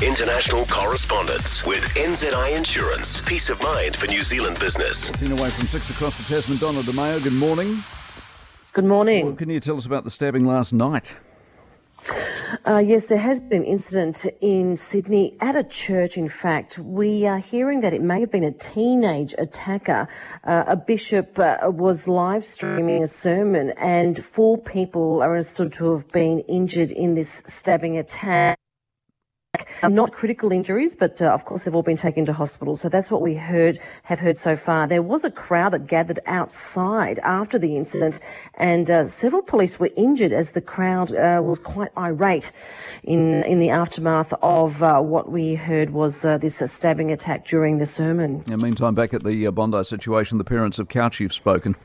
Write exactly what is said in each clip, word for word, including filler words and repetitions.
international correspondence with N Z I Insurance. Peace of mind for New Zealand business. Ten away from six across the Tasman. Donna DeMayo, good morning. Good morning. What can you tell us about the stabbing last night? Uh, yes, there has been an incident in Sydney at a church, in fact. We are hearing that it may have been a teenage attacker. Uh, a bishop uh, was live streaming a sermon and four people are understood to have been injured in this stabbing attack. Um, not critical injuries, but uh, of course they've all been taken to hospital. So that's what we heard, have heard so far. There was a crowd that gathered outside after the incident, and uh, several police were injured as the crowd uh, was quite irate in in the aftermath of uh, what we heard was uh, this uh, stabbing attack during the sermon. In the meantime, back at the uh, Bondi situation, the parents of Couchy have spoken.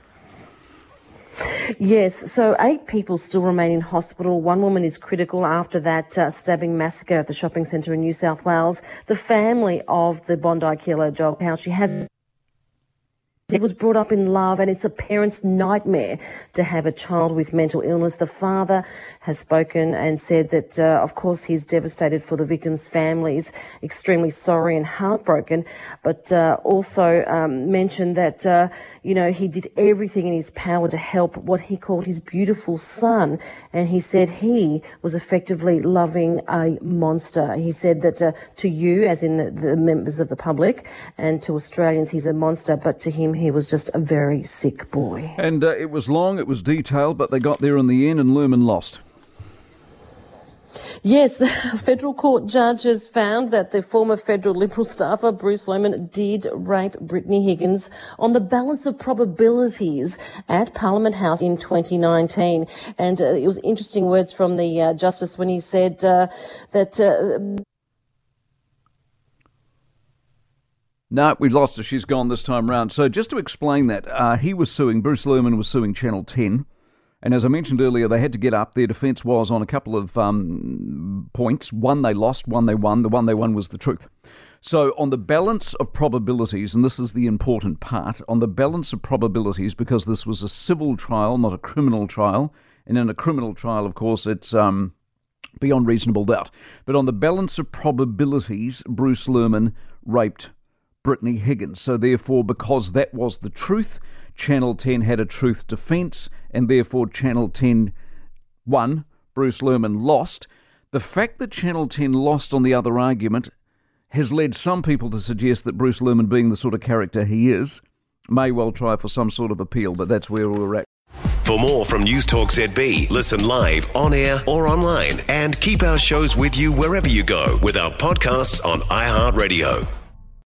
Yes, so eight people still remain in hospital. One woman is critical after that uh, stabbing massacre at the shopping centre in New South Wales. The family of the Bondi killer, Joel Couchy, has... He was brought up in love, and it's a parent's nightmare to have a child with mental illness. The father has spoken and said that, uh, of course, he's devastated for the victims' families, extremely sorry and heartbroken, but uh, also um, mentioned that, uh, you know, he did everything in his power to help what he called his beautiful son, and he said he was effectively loving a monster. He said that uh, to you, as in the, the members of the public, and to Australians, he's a monster, but to him, he was just a very sick boy. And uh, it was long, it was detailed, but they got there in the end and Luhrmann lost. Yes, the federal court judges found that the former federal Liberal staffer, Bruce Luhrmann, did rape Brittany Higgins on the balance of probabilities at Parliament House in twenty nineteen. And uh, it was interesting words from the uh, Justice when he said uh, that... Uh, No, we lost her. She's gone this time round. So just to explain that, uh, he was suing, Bruce Luhrmann was suing Channel ten. And as I mentioned earlier, they had to get up. Their defence was on a couple of um, points. One they lost, one they won. The one they won was the truth. So on the balance of probabilities, and this is the important part, on the balance of probabilities, because this was a civil trial, not a criminal trial, and in a criminal trial, of course, it's um, beyond reasonable doubt. But on the balance of probabilities, Bruce Luhrmann raped Brittany Higgins. So therefore, because that was the truth, Channel ten had a truth defence, and therefore Channel ten won, Bruce Luhrmann lost. The fact that Channel ten lost on the other argument has led some people to suggest that Bruce Luhrmann, being the sort of character he is, may well try for some sort of appeal, but that's where we're at. For more from News Talk Z B, listen live, on air or online, and keep our shows with you wherever you go with our podcasts on iHeartRadio.